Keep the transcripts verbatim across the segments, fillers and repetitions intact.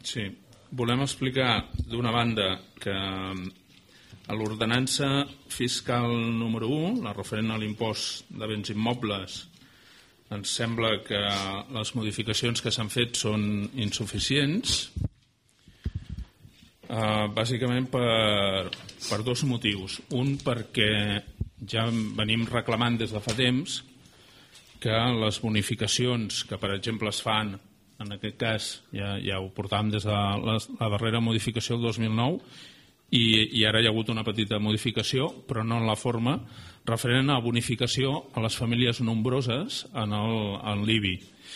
Sí, volem explicar d'una banda que a l'ordenança fiscal número u, la referent a l'impost de béns immobles, ens sembla que les modificacions que s'han fet són insuficients, eh, bàsicament per, per dos motius. Un, perquè ja venim reclamant des de fa temps que les bonificacions que, per exemple, es fan, en aquest cas ja, ja ho portàvem des de la, la darrera modificació del dos mil nou, i, i ara hi ha hagut una petita modificació, però no en la forma, referent a bonificació a les famílies nombroses en l'I B I.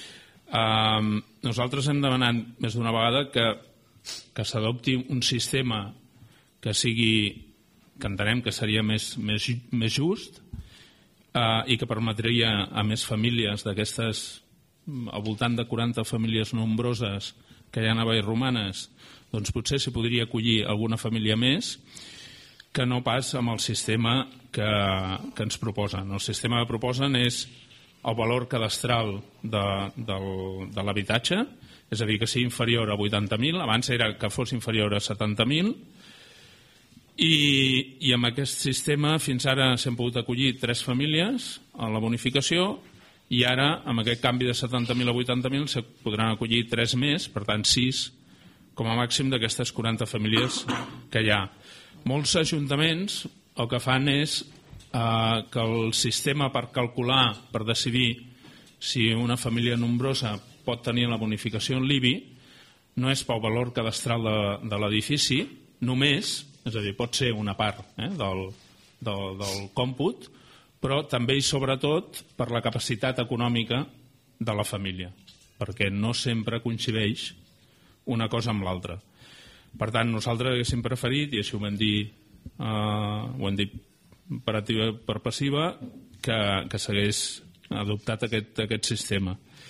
Um, nosaltres hem demanat més d'una vegada que, que s'adopti un sistema que sigui, que entenem que seria més, més, més just uh, i que permetria a més famílies d'aquestes, al voltant de quaranta famílies nombroses que hi ha a Vallromanes, doncs potser s'hi podria acollir alguna família més, que no pas amb el sistema que, que ens proposen. El sistema que proposen és el valor cadastral de, de, de l'habitatge, és a dir, que sigui inferior a vuitanta mil, abans era que fos inferior a setanta mil, i, i amb aquest sistema fins ara s'han pogut acollir tres famílies a la bonificació, i ara, amb aquest canvi de setanta mil a vuitanta mil, se podran acollir tres més, per tant, sis com a màxim d'aquestes quaranta famílies que hi ha. Molts ajuntaments el que fan és eh, que el sistema per calcular, per decidir si una família nombrosa pot tenir la bonificació en l'I B I, no és pel valor cadastral de, de l'edifici, només, és a dir, pot ser una part eh, del, del, del còmput, però també i sobretot per la capacitat econòmica de la família, perquè no sempre coincideix una cosa amb l'altra. Per tant, nosaltres haguéssim preferit, i així ho vam dir, eh, ho hem dit per activa i per passiva, que, que s'hagués adoptat aquest, aquest sistema.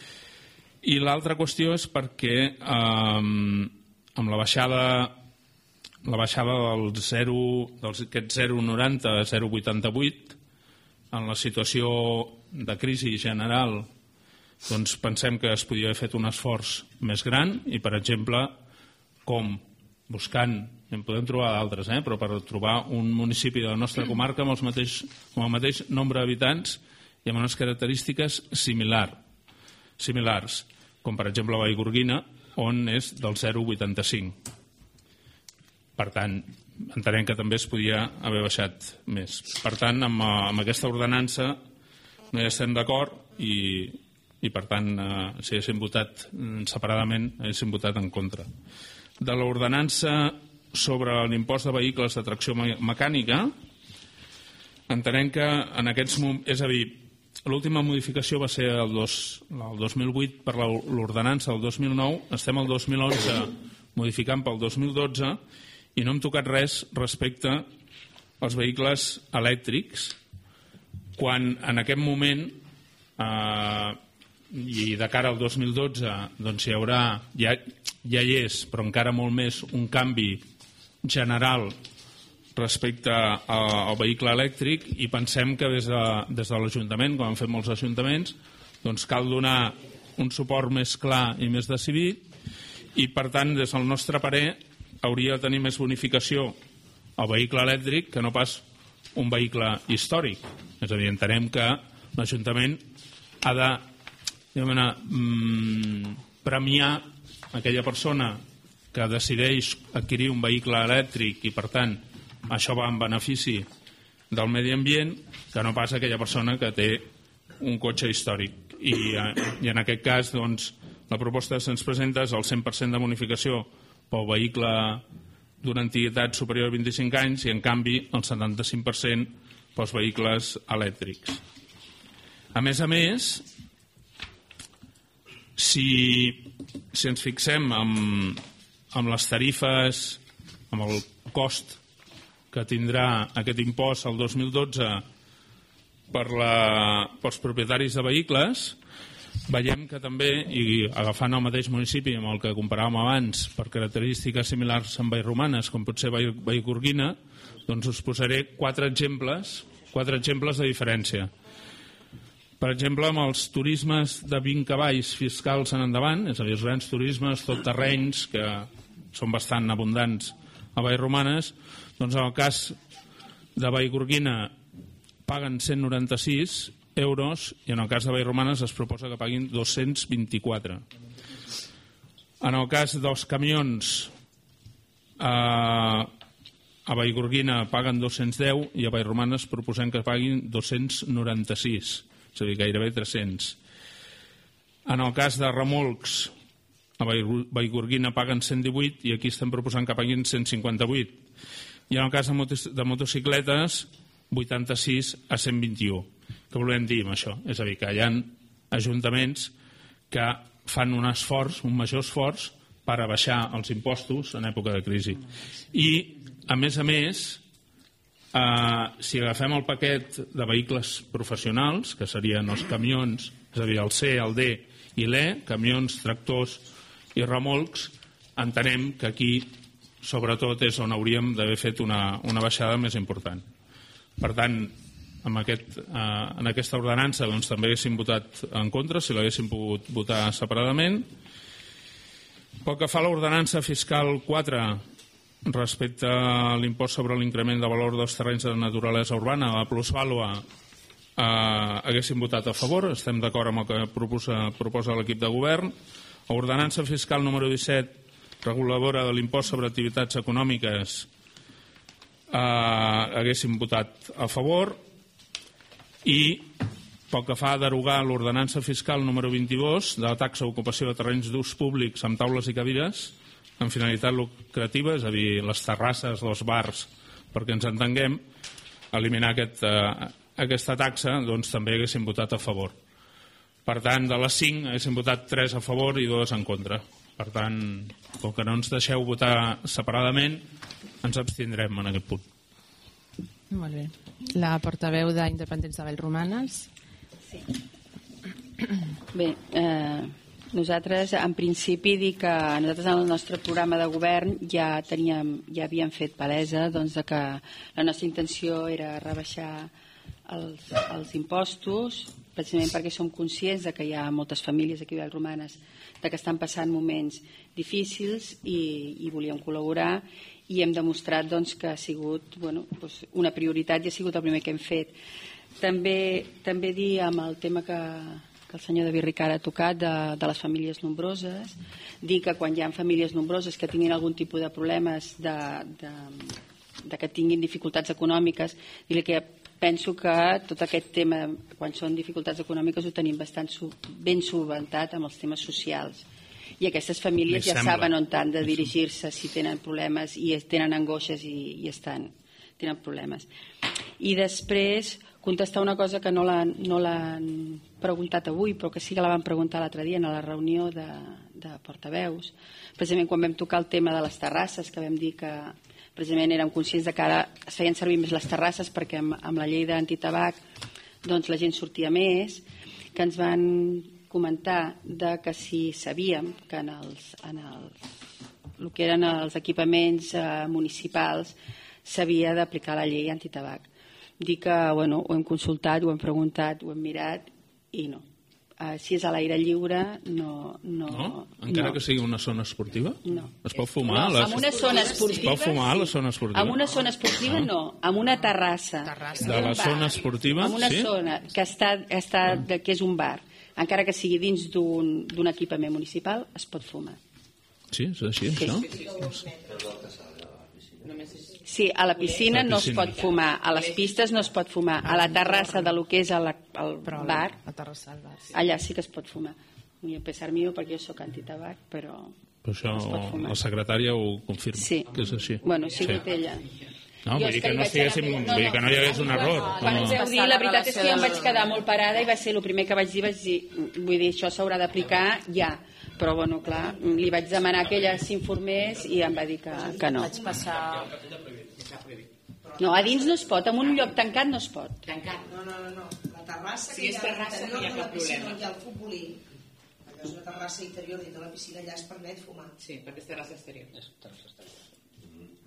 I l'altra qüestió és perquè eh, amb la baixada la baixada del zero, d'aquest zero coma noranta a zero coma vuitanta-vuit, en la situació de crisi general, doncs pensem que es podia haver fet un esforç més gran i, per exemple, com buscant, en podem trobar d'altres, eh, però per trobar un municipi de la nostra comarca amb, els mateix, amb el mateix nombre d'habitants i amb unes característiques similar, similars, com per exemple Vallgorguina, on és del zero coma vuitanta-cinc. Per tant, entenem que també es podia haver baixat més. Per tant, amb, amb aquesta ordenança no hi estem d'acord i, i per tant, eh, si haguéssim votat separadament, haguéssim votat en contra. De l'ordenança sobre l'impost de vehicles de tracció mecànica, entenem que en aquests moments, és a dir, l'última modificació va ser el, dos, el dos mil vuit per l'ordenança del dos mil nou, estem al dos mil onze modificant pel dos mil dotze i no hem tocat res respecte als vehicles elèctrics, quan en aquest moment, eh, i de cara al dos mil dotze, doncs hi haurà, ja, ja hi és, però encara molt més, un canvi general respecte a, al vehicle elèctric, i pensem que des de, des de l'Ajuntament, com han fet molts ajuntaments, doncs cal donar un suport més clar i més decidit, i per tant, des del nostre parer, hauria de tenir més bonificació el vehicle elèctric que no pas un vehicle històric. És a dir, entenem que l'Ajuntament ha de diguem-ne, mm, premiar aquella persona que decideix adquirir un vehicle elèctric i, per tant, això va en benefici del medi ambient, que no pas aquella persona que té un cotxe històric. I, i en aquest cas, doncs, la proposta que se'ns presenta és el cent per cent de bonificació pel vehicle d'una antiguitat superior a vint-i-cinc anys i, en canvi, el setanta-cinc per cent pels vehicles elèctrics. A més a més, si, si ens fixem amb, amb les tarifes, amb el cost que tindrà aquest impost el dos mil dotze per la, pels propietaris de vehicles, veiem que també, i agafant el mateix municipi amb el que comparàvem abans per característiques similars amb Vallromanes, com pot ser Vallgorguina, doncs us posaré quatre exemples, quatre exemples de diferència. Per exemple, amb els turismes de vint cavalls fiscals en endavant, és a dir, els grans turismes, tot terrenys, que són bastant abundants a Vallromanes, doncs en el cas de Vallgorguina paguen cent noranta-sis euros i en el cas de Vallromanes es proposa que paguin dos-cents vint-i-quatre. En el cas dels camions, eh, a Vallgorguina paguen dos-cents deu i a Vallromanes proposem que paguin dos-cents noranta-sis, és a dir, gairebé tres-cents. En el cas de remolcs, a Vallgorguina paguen cent divuit i aquí estem proposant que paguin cent cinquanta-vuit. I en el cas de, motos, de motocicletes, vuitanta-sis a cent vint-i-u. Què volem dir amb això? És a dir, que hi ha ajuntaments que fan un esforç, un major esforç, per abaixar els impostos en època de crisi. I, a més a més, Uh, si agafem el paquet de vehicles professionals, que serien els camions, és a dir, el C, el D i l'E, camions, tractors i remolcs, entenem que aquí, sobretot, és on hauríem d'haver fet una, una baixada més important. Per tant, amb aquest, uh, en aquesta ordenança doncs, també haguéssim votat en contra, si l'haguéssim pogut votar separadament. Pel que fa a l'ordenança fiscal quatre, respecte a l'impost sobre l'increment de valor dels terrenys de naturalesa urbana, la plusvàlua, eh, haguéssim votat a favor, estem d'acord amb el que proposa, proposa l'equip de govern. Ordenança fiscal número disset, reguladora de l'impost sobre activitats econòmiques, eh, haguéssim votat a favor. I pel que fa a derogar l'ordenança fiscal número vint-i-dos de la taxa d'ocupació de terrenys d'ús públics amb taules i cadires amb finalitat lucrativa, és a dir, les terrasses, els bars, perquè ens entenguem, eliminar aquest, eh, aquesta taxa, doncs també haguéssim votat a favor. Per tant, de les cinc haguéssim votat tres a favor i dues en contra. Per tant, com que no ens deixeu votar separadament, ens abstindrem en aquest punt. Molt bé. La portaveu d'Independents de Vallromanes. Sí. Bé, eh... nosaltres, en principi, dic que nosaltres en el nostre programa de govern ja teníem, ja havíem fet palesa doncs, de que la nostra intenció era rebaixar els, els impostos, precisament perquè som conscients de que hi ha moltes famílies aquí a Vallromanes de que estan passant moments difícils i, i volíem col·laborar i hem demostrat doncs, que ha sigut bueno, doncs una prioritat i ha sigut el primer que hem fet. També, també dir amb el tema que el senyor David Ricard ha tocat de, de les famílies nombroses, dir que quan hi ha famílies nombroses que tinguin algun tipus de problemes de, de, de que tinguin dificultats econòmiques, dir que penso que tot aquest tema, quan són dificultats econòmiques, ho tenim bastant ben solventat amb els temes socials. I aquestes famílies ja saben on han de dirigir-se si tenen problemes i tenen angoixes i, i estan, tenen problemes. I després contestar una cosa que no l'han no preguntat avui, però que sí que la van preguntar l'altre dia en la reunió de, de portaveus, precisament quan vam tocar el tema de les terrasses, que vam dir que precisament érem conscients de que ara es feien servir més les terrasses perquè amb, amb la llei d'antitabac doncs la gent sortia més, que ens van comentar de que si sabíem que en els, en els, el que eren els equipaments eh, municipals s'havia d'aplicar la llei antitabac. Dic que bueno, ho hem consultat, ho hem preguntat, ho hem mirat i no. Uh, si és a l'aire lliure, no... No? no? Encara no. Que sigui una zona esportiva? No. Es pot fumar? No, les... En una zona esportiva... Es pot fumar a la zona esportiva? En una zona esportiva no, en una terrassa. terrassa. De la zona esportiva? En una sí? zona que, està, està, de, que és un bar. Encara que sigui dins d'un equipament municipal, es pot fumar. Sí, és així, sí. Això? Sí, a la piscina, la piscina no es pot fumar, a les pistes no es pot fumar, a la terrassa de lo que és el, el bar, la terrassa del bar, sí. Allà sí que es pot fumar. Vull pensar mío perquè jo soc antitabac, però... Però això la secretària ho confirma, sí. Que és així. Bueno, sí que sí. Ella. No, vull dir que no, estiguéssim, no, no, vull dir que no hi hagués un error. Quan ens heu dit, la veritat és que jo em vaig quedar molt parada i va ser el primer que vaig dir, vaig dir, vull dir, això s'haurà d'aplicar ja. Però, bueno, clar, li vaig demanar que ella s'informés i em va dir que, que no. Vaig passar... No, a dins no es pot, en un lloc tancat no es pot. Tancat? No, no, no, no. La terrassa, si és terrassa no hi ha cap problema. No hi ha el futbolí. Allò és una terrassa interior dintre la piscina, allà es permet fumar. Sí, perquè és terrassa exterior. A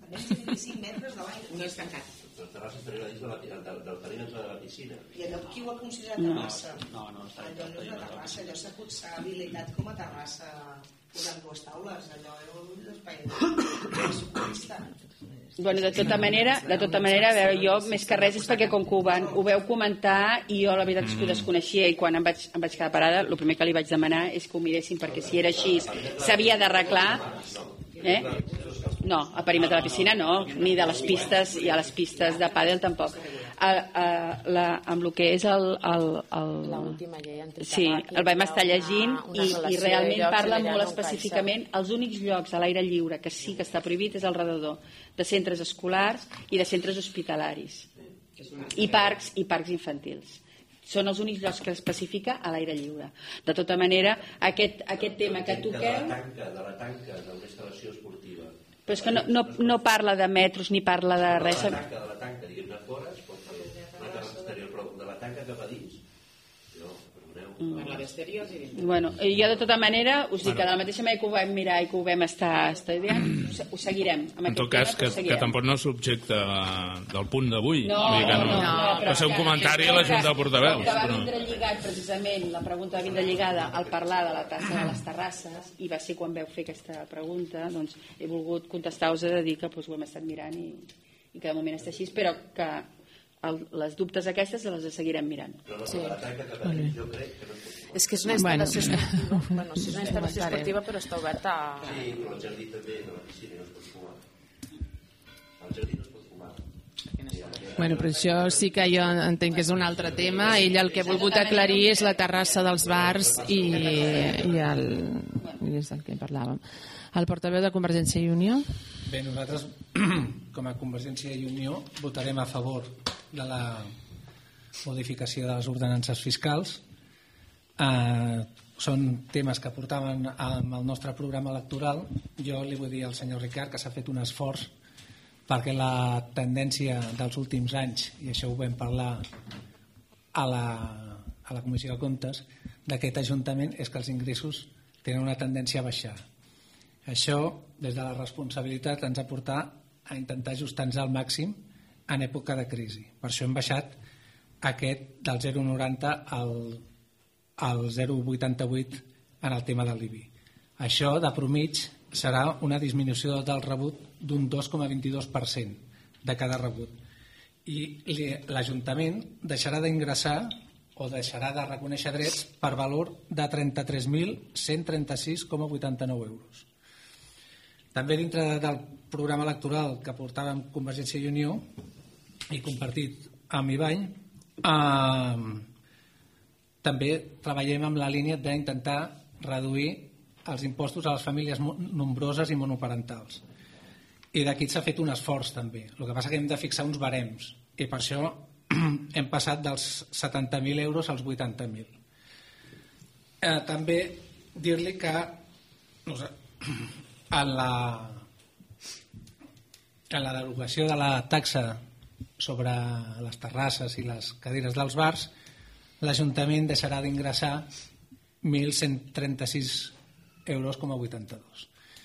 a menys de vint-i-cinc metres de l'aigua. No és tancat. La terrassa estaria dins de la, del, del perímetre de la piscina. I allò qui ho ha considerat terrassa? No, no, està allò no és una terrassa, allò s'ha s'ha habilitat com a terrassa posant dues taules, allò és un espai socorrista. Bueno, de tota manera, de tota manera, a veure, jo més que res és perquè com que ho, van, ho veu comentar i jo la veritat és que ho desconeixia i quan em vaig, em vaig quedar parada, el primer que li vaig demanar és que ho miressin perquè si era així s'havia d'arreglar. Eh? No, a perímetre de la piscina no, ni de les pistes, i a les pistes de pàdel tampoc. A, a, la, amb el que és el... el, el L'última llei antitabac. Sí, el vam estar llegint i, i realment parla molt específicament els únics llocs a l'aire lliure que sí que està prohibit és al redador de centres escolars i de centres hospitalaris i parcs i parcs infantils. Són els únics llocs que especifica a l'aire lliure. De tota manera, aquest, aquest tema que toqueu... De la tanca, de la tanca d'una instal·lació esportiva. Però és que no, no, no parla de metros ni parla de res. De la tanca, de la tanca, diguem-ne fora, es pot fer una terrassa exterior, però de la tanca cap a dins, no, perdoneu. Parla d'exteriors i dins. Bueno, jo de tota manera us dic que de la mateixa manera que ho vam mirar i que ho vam estar estudiant, ho seguirem. En tot cas, que, que tampoc no és subjecte del punt d'avui. No, no, no, no. Va ser un comentari a la Junta de Portaveus. Que va vindre lligat, precisament, la pregunta va vindre lligada al parlar de la tassa de les terrasses, i va ser quan veu fer aquesta pregunta, doncs he volgut contestar-vos de dir que doncs, ho hem estat mirant i, i que de moment està així, però que el, les dubtes aquestes les seguirem mirant. Sí. És que és una instal·lació bueno. esportiva, bueno, sí, és una instal·lació esportiva però està oberta a... Sí, però el jardí també de la piscina no es pot fumar. El jardí no es pot fumar. Bueno, però això sí que jo entenc que és un altre tema. Ell el que ha volgut aclarir és la terrassa dels bars i, i, el, i és del que parlàvem. El portaveu de Convergència i Unió? Bé, nosaltres, com a Convergència i Unió, votarem a favor de la modificació de les ordenances fiscals. Eh, són temes que portaven amb el nostre programa electoral. Jo li vull dir al senyor Ricard que s'ha fet un esforç perquè la tendència dels últims anys, i això ho vam parlar a la, a la Comissió de Comptes d'aquest Ajuntament, és que els ingressos tenen una tendència a baixar. Això, des de la responsabilitat, ens ha portat a intentar ajustar-nos al màxim en època de crisi. Per això hem baixat aquest del zero coma noranta al, al zero coma vuitanta-vuit en el tema de l'I B I. Això, de promig, serà una disminució del rebut d'un dos coma vint-i-dos per cent de cada rebut. I l'Ajuntament deixarà d'ingressar o deixarà de reconèixer drets per valor de trenta-tres mil cent trenta-sis coma vuitanta-nou euros. També dintre del programa electoral que portàvem Convergència i Unió i compartit amb Ibany, eh, també treballem amb la línia d'intentar reduir els impostos a les famílies nombroses i monoparentals. I d'aquí s'ha fet un esforç també. El que passa és que hem de fixar uns barems i per això hem passat dels setanta mil euros als vuitanta mil. Eh, també dir-li que no sé, en la, en la derogació de la taxa sobre les terrasses i les cadires dels bars, l'Ajuntament deixarà d'ingressar mil cent trenta-sis euros com a vuitanta-dos.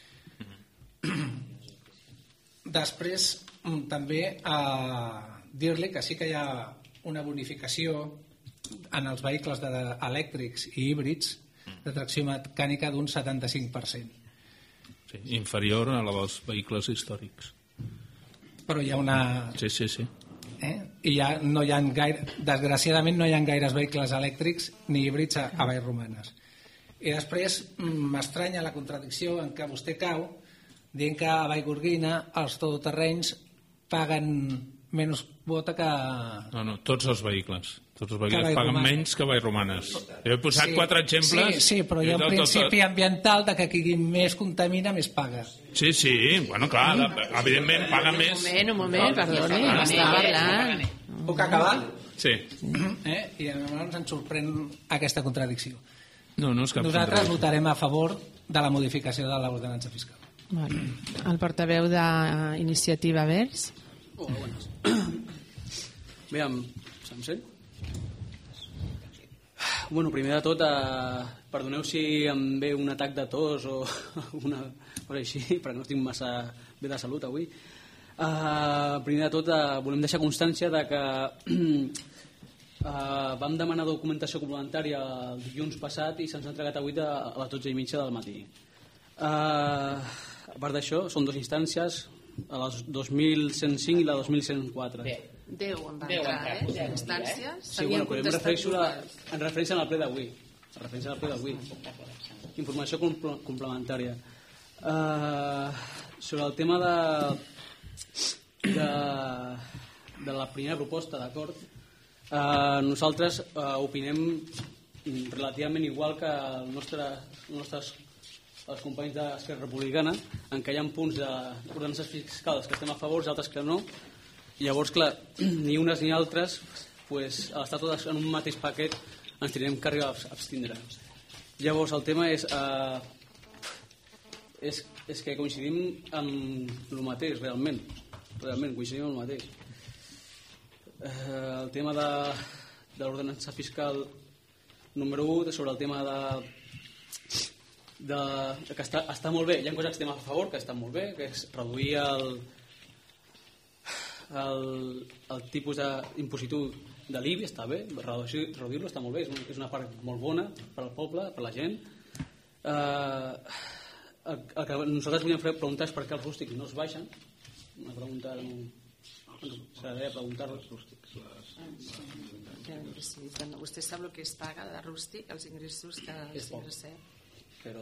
Després també eh, dir-li que sí que hi ha una bonificació en els vehicles de, de, elèctrics i híbrids de tracció mecànica d'un setanta-cinc per cent. Sí, inferior a la dels vehicles històrics. Però hi ha una... Sí, sí, sí. Eh? I ja no hi ha gaire... Desgraciadament no hi ha gaires vehicles elèctrics ni híbrids a, a Vallromanes. I després m'estranya la contradicció en què vostè cau dient que a Vallgorguina els todoterrenys paguen menys quota que... No, no, tots els vehicles. Tots els vehicles paguen menys que Vallromanes. Jo he posat sí, quatre exemples... Sí, sí, però hi ha un tot, principi tot... ambiental de que qui més contamina més paga. Sí, sí, bueno, clar, evidentment paga més... Un moment, un moment, perdoni, està parlant. Puc acabar? Sí. Eh? I llavors ens sorprèn aquesta contradicció. No, no és cap Nosaltres contradicció. votarem a favor de la modificació de l'ordenança fiscal. Vale. El portaveu d'Iniciativa Verds. Hola, buenas. Bé, em, se'm sent? Bueno, primer de tot, eh, perdoneu si em ve un atac de tos o una cosa així, perquè no estic massa bé de salut avui. Uh, primer de tot, uh, volem deixar constància de que uh, vam demanar documentació complementària el dilluns passat i se'ns ha entregat avui a les dotze i mitja del matí. Uh, a part d'això, són dues instàncies, a les dos mil cent cinc i la dos mil cent quatre. Bé, deu en van entrar, eh? De instàncies. Sí, bueno, però em refereixo, la, en referència al ple d'avui. En referència al ple d'avui. Informació complementària. Uh, sobre el tema de... De, de la primera proposta, d'acord, eh, nosaltres eh, opinem relativament igual que el nostre, els nostres els companys d'Esquerra Republicana, en què hi ha punts d'ordenances fiscals que estem a favor i altres que no. Llavors, clar, ni unes ni altres, pues, a l'estar totes en un mateix paquet ens tindrem que arribar a abstindre. Llavors, el tema és, eh, és, és que coincidim amb el mateix, realment. Realment, coincidim amb el mateix. Eh, el tema de, de l'ordenança fiscal número u, sobre el tema de, de, de que està, està molt bé, hi ha coses que estem a favor, que estan molt bé, que és reduir el, el, el tipus d'impositiu de l'I B I, està bé, reduir-lo està molt bé, és, un, és una part molt bona per al poble, per la gent. Eh, el, el que nosaltres volíem preguntar és per què els rústics no es baixen. Una pregunta no... S'agradaria preguntar-los rústics. Vostè sap el que es paga de rústic, els ingressos que els ingressem? Però...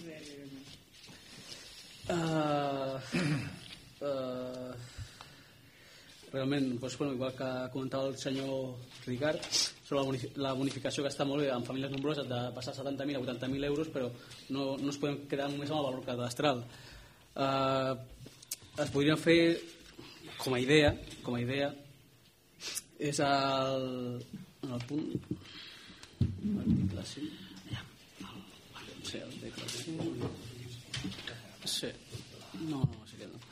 Uh, uh, realment, doncs, bueno, igual que comentava el senyor Ricard, sobre la bonificació que està molt bé en famílies nombroses de passar setanta mil a vuitanta mil euros, però no, no es podem quedar només amb el valor cadastral. Uh, es podria fer com a idea com a idea és el, el punt l'article cinc no sé, l'article cinc sí, no, no sé què no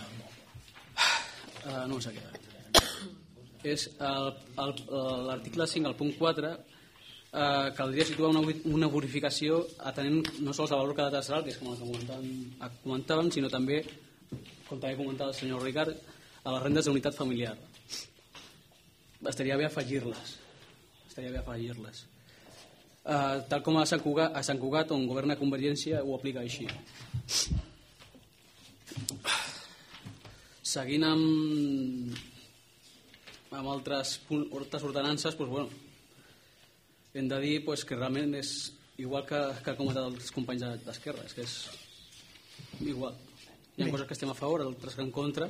uh, no sé què és l'article cinc, el punt quatre uh, caldria situar una, una bonificació atenent no sols el valor cadastral, que és com el que comentàvem, comentàvem sinó també com també comentava el senyor Ricard, a les rendes d'unitat familiar. Estaria bé afegir-les. Estaria bé afegir-les. Uh, tal com a Sant Cugat, a Sant Cugat, on governa Convergència, ho aplica així. Seguint amb, amb altres, altres ordenances, doncs, bueno, hem de dir doncs, que realment és igual que, que han comentat els companys d'Esquerra, és que és igual. Hi ha Bé. coses que estem a favor, altres que en contra.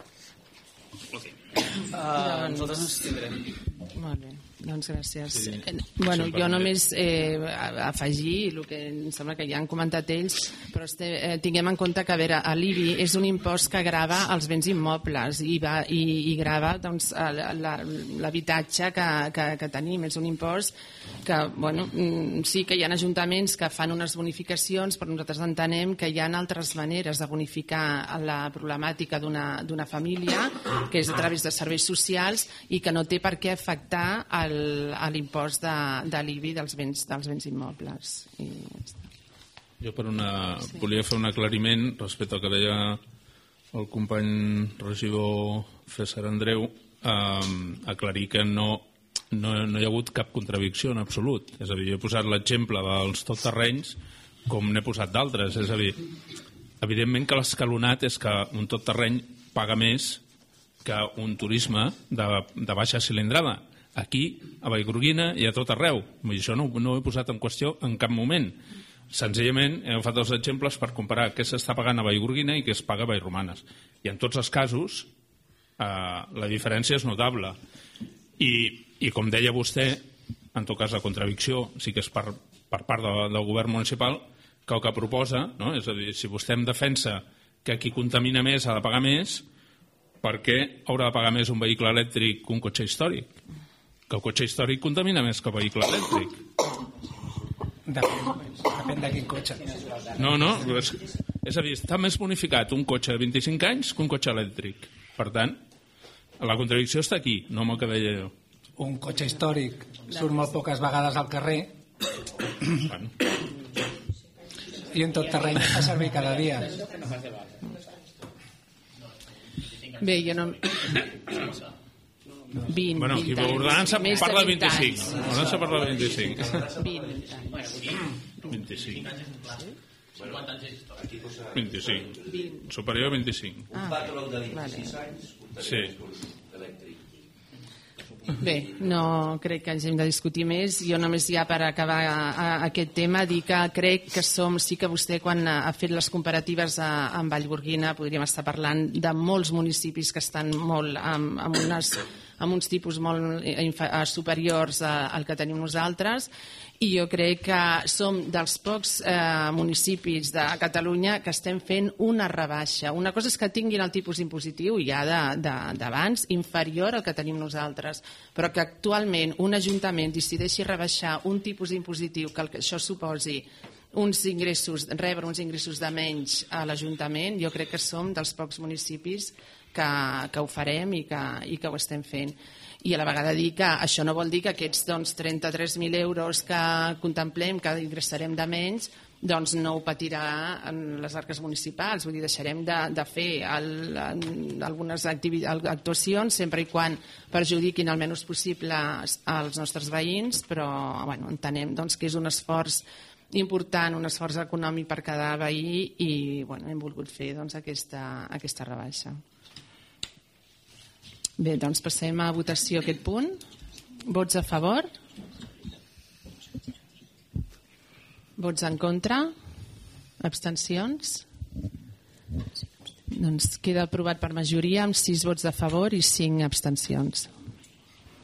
Okay. Uh, nosaltres ens tindrem. Molt bé, doncs gràcies. Sí. Bueno, jo només eh, afegir el que em sembla que ja han comentat ells, però este, eh, tinguem en compte que a veure, l'I B I és un impost que grava els béns immobles i, va, i, i grava doncs, l'habitatge que, que, que tenim. És un impost que, bueno, sí que hi ha ajuntaments que fan unes bonificacions, però nosaltres entenem que hi ha altres maneres de bonificar la problemàtica d'una família, que és a través de serveis socials i que no té per què afectar l'impost de, de l'I B I dels béns, dels béns immobles. I jo per una, sí. volia fer un aclariment respecte al que deia el company regidor César Andreu, eh, aclarir que no, no, no hi ha hagut cap contradicció en absolut. És a dir, jo he posat l'exemple dels tot terrenys com n'he posat d'altres. És a dir, evidentment que l'escalonat és que un tot terreny paga més que un turisme de, de baixa cilindrada. Aquí, a Vallgorguina i a tot arreu. I això no, no ho he posat en qüestió en cap moment. Senzillament he agafat els exemples per comparar què s'està pagant a Vallgorguina i què es paga a Vallromanes. I en tots els casos eh, la diferència és notable. I, i com deia vostè, en tot cas la contradicció sí que és per, per part de, del govern municipal, que el que proposa, no? És a dir, si vostè em defensa que qui contamina més ha de pagar més, per què haurà de pagar més un vehicle elèctric que un cotxe històric? Que el cotxe històric contamina més que el vehicle elèctric. Depèn, depèn de quin cotxe. No, no, és, és a dir, està més bonificat un cotxe de vint-i-cinc anys que un cotxe elèctric. Per tant, la contradicció està aquí, no amb el que deia jo. Un cotxe històric surt molt poques vegades al carrer bueno. I en tot terreny fa servir cada dia. Bé, jo no... vint, bueno, vint anys. L'ordenança parla de vint-i-cinc. L'ordenança parla de vint-i-cinc. vint anys. vint-i-cinc. vint-i-cinc. Superior a vint-i-cinc. Un patró de vint-i-sis anys, un telèfon elèctric. Bé, no crec que hàgim de discutir més. Jo només ja per acabar a, a aquest tema dir que crec que som, sí que vostè quan ha fet les comparatives a, amb Vallgorguina podríem estar parlant de molts municipis que estan molt amb, amb, unes, amb uns tipus molt superiors a, al que tenim nosaltres, i jo crec que som dels pocs eh, municipis de Catalunya que estem fent una rebaixa. Una cosa és que tinguin el tipus impositiu ja d'abans inferior al que tenim nosaltres, però que actualment un ajuntament decideixi rebaixar un tipus impositiu que, el que això suposi uns ingressos, rebre uns ingressos de menys a l'Ajuntament, jo crec que som dels pocs municipis que, que ho farem i que, i que ho estem fent. I a la vegada dir que això no vol dir que aquests doncs, trenta-tres mil euros que contemplem que ingressarem de menys doncs no ho patirà en les arques municipals, vull dir, deixarem de, de fer el, en, algunes actuacions sempre i quan perjudiquin el menys possible als nostres veïns, però bueno, entenem doncs, que és un esforç important, un esforç econòmic per cada veí i bueno, hem volgut fer doncs, aquesta, aquesta rebaixa. Bé, doncs passem a votació aquest punt. Vots a favor? Vots en contra? Abstencions? Doncs queda aprovat per majoria amb sis vots a favor i cinc abstencions.